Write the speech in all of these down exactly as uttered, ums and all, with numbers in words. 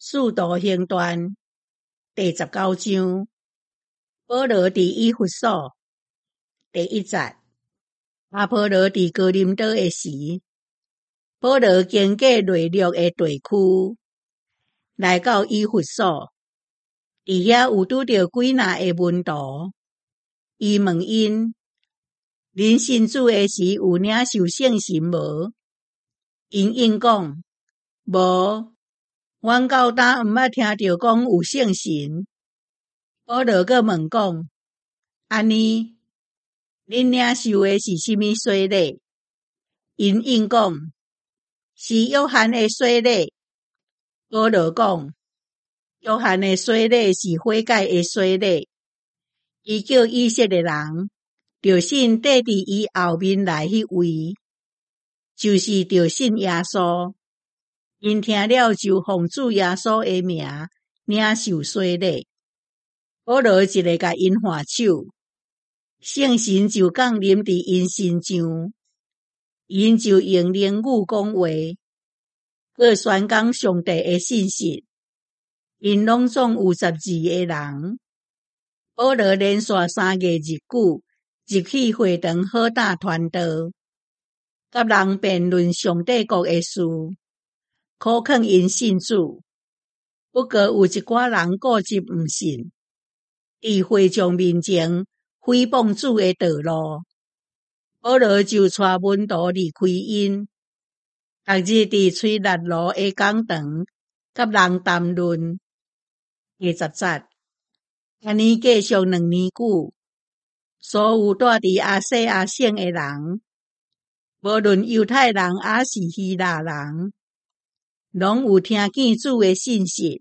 使徒行传第十九章，保罗伫以弗所第一节。阿波罗伫哥林多的时，保罗经过内陆的地区，来到以弗所，伫遐有拄着几若个门徒，伊问因：恁信主的时有领受圣神无？因应讲：无。阮到今毋捌听着讲有圣神。保罗阁问讲：安尼，恁领受的是甚物洗礼？因应讲：是约翰的洗礼。保罗讲：约翰的洗礼是悔改的洗礼，伊叫以色列人着信缀伫伊后面来迄位，就是着信耶稣。因听了就奉主耶稣的名领受洗礼。保罗一个甲因画手，圣神就降临伫因身上，因就用灵语讲话，佮宣讲上帝的信息。因拢总有十二个人。保罗连续三个日久，入去会堂好打传道，甲人辩论上帝国的事，考劝因信主。不过有一寡人固执毋信，伫会众面前诽谤主的道路。保罗就带门徒离开因，逐日伫吹热炉的讲堂，甲人谈论。第十节，安尼继续两年久，所有住伫亚细亚省的人，无论犹太人还是希腊人，拢有听见主的信息。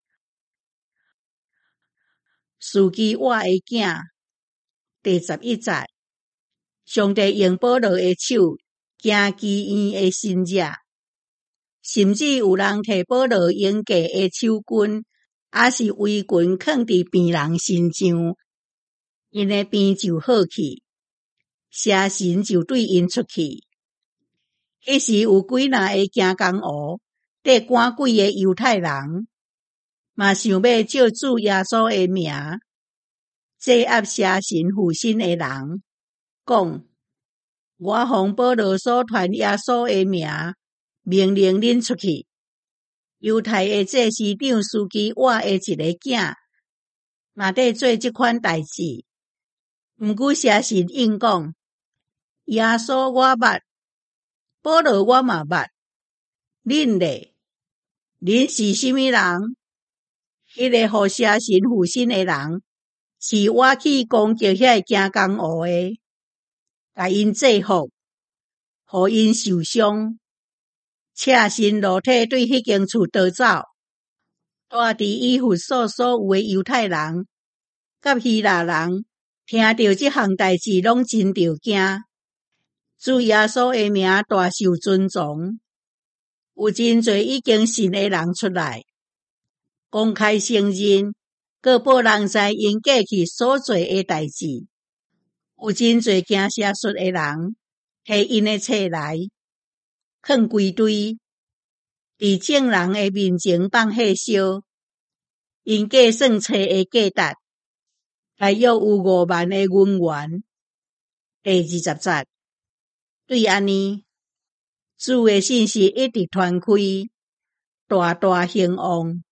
司基我的囝，第十一节，上帝用保罗的手行基院的新热，甚至有人摕保罗用过的手巾还是围裙放伫病人身上，因的病就好去，邪神就对因出去。迄时有几若个行公务缀赶鬼的犹太人，嘛想要借主耶稣的名制压邪神附身的人，讲：我奉保罗所传耶稣的名命令恁出去。犹太的祭司长司基我的一个囝嘛得做这款代志。毋过邪神应讲：耶稣我捌，保罗我嘛捌，恁咧？恁是甚物人？迄个互邪神附身的人，是我去攻击遐个行公务的，甲因制服，互因受伤，赤身裸体对迄间厝逃走。住伫以弗所所有的犹太人甲希腊人听到这项代志，拢真着惊。主耶稣的名大受尊崇，有真侪已经信的人出来，公开承认，佮报人知因过去所做的代志。有真侪惊邪术的人，摕因的册来，囥规堆，伫众人的面前放火烧。因计算册的价值，大约有五万的银元。第二十节，对安尼，主的信息一直传开，大大兴旺。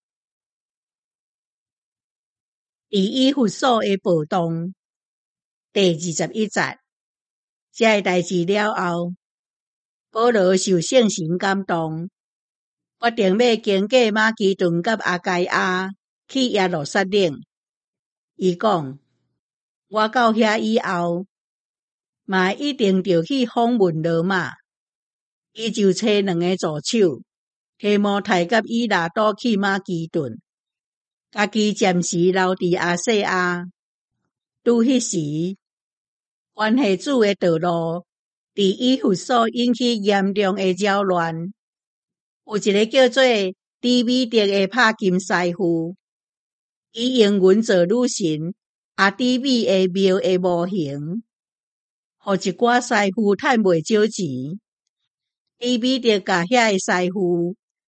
伫以弗所的暴动，第二十一节，这个代志了后，保罗受圣神感动，决定要经过马其顿甲阿该亚去耶路撒冷。伊讲：我到遐以后，嘛一定着去访问罗马。伊就找两个助手，提摩太甲以拉多去马其顿，家己暂时留伫亚细亚。拄迄时，关系主的道路伫以弗所引起严重的扰乱。有一个叫做底米特的拍金师傅，伊用银做女神阿底米的庙的模型，互一寡师傅趁袂少钱。底米特甲遐个师傅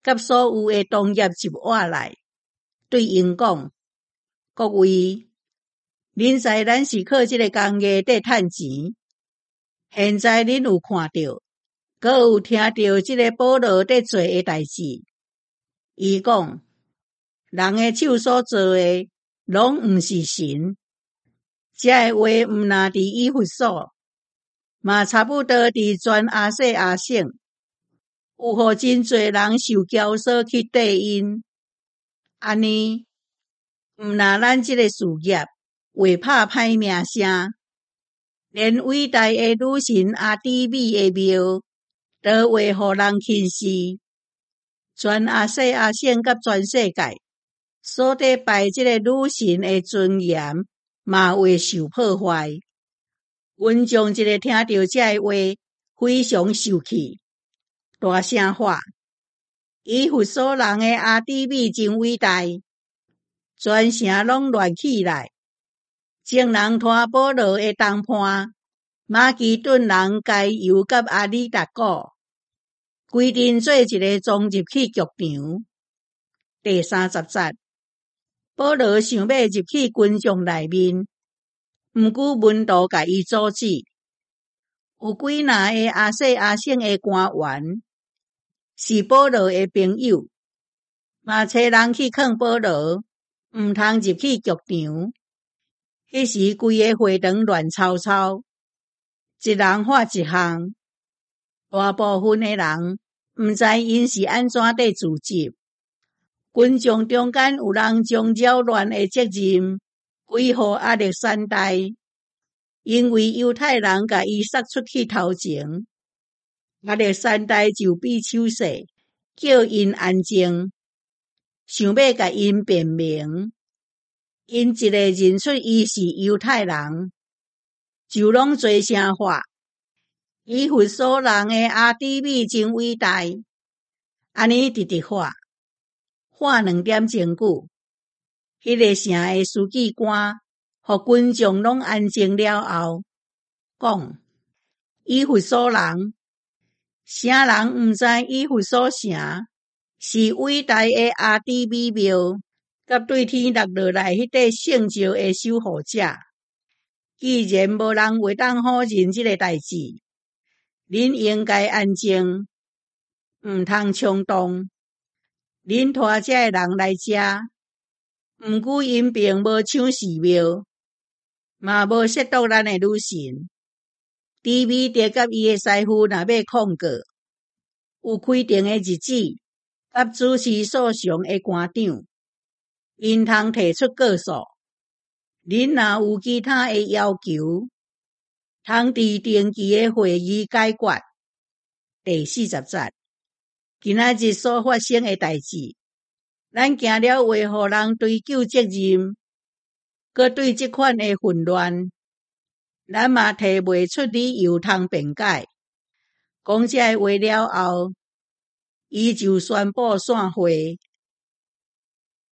甲所有诶同业入我内，对因讲：各位，恁知咱是靠即个工业伫趁钱，现在恁有看到，阁有听到即个保罗伫做诶代志。伊讲，人诶手所做诶，拢毋是神。这诶话毋若伫以弗所，嘛差不多伫全亚细亚省，有互真侪人受教唆去缀因。安尼，毋若咱即个事业为拍歹名声，连伟大诶女神阿底米诶庙，都为互人轻视。全亚细亚省甲全世界所底拜即个女神诶尊严，嘛会受破坏。阮将即个听到这诶话，非常受气，大声喊：以弗所人诶阿底米真伟大！全城拢乱起来，众人拖保罗诶同伴，马其顿人加油甲阿里达古，规阵做一个撞入去剧场。第三十节，保罗想要入去军众内面，毋过门徒甲伊阻止。有几若个亚细亚省诶官员是保罗诶朋友，嘛找人去劝保罗毋通入去剧场。迄时规个会堂乱吵吵，一人喊一项，大部分诶人毋知因是安怎地自责。群众中间有人将扰乱诶责任归互亚历山大，因为犹太人甲伊杀出去头前，亚历山大就比手势，叫因安静，想要甲因辩明。因一个认出伊是犹太人，就拢做声喊：以弗所人诶阿底米真伟大！安尼直直喊，喊两点钟久。迄个城诶书记官，互群众拢安静了后，讲：以弗所人，啥人毋知以弗所城是伟大诶阿底米庙，甲对天落落来迄块圣石诶守护者。既然无人袂当否认即个代志，恁应该安静，毋通冲动。恁拖遮诶人来遮，毋过因并无抢寺庙，嘛无亵渎咱诶女神。底米特甲伊诶师傅若要控告，有规定诶日子，甲主持诉讼诶官长，因通提出告诉。恁若有其他诶要求，通伫定期诶会议解决。第四十节，今仔日所发生诶代志，咱行了为互人追究责任，搁对即款诶混乱，咱嘛提袂出理由通辩解。讲这话了后，伊就宣布散会。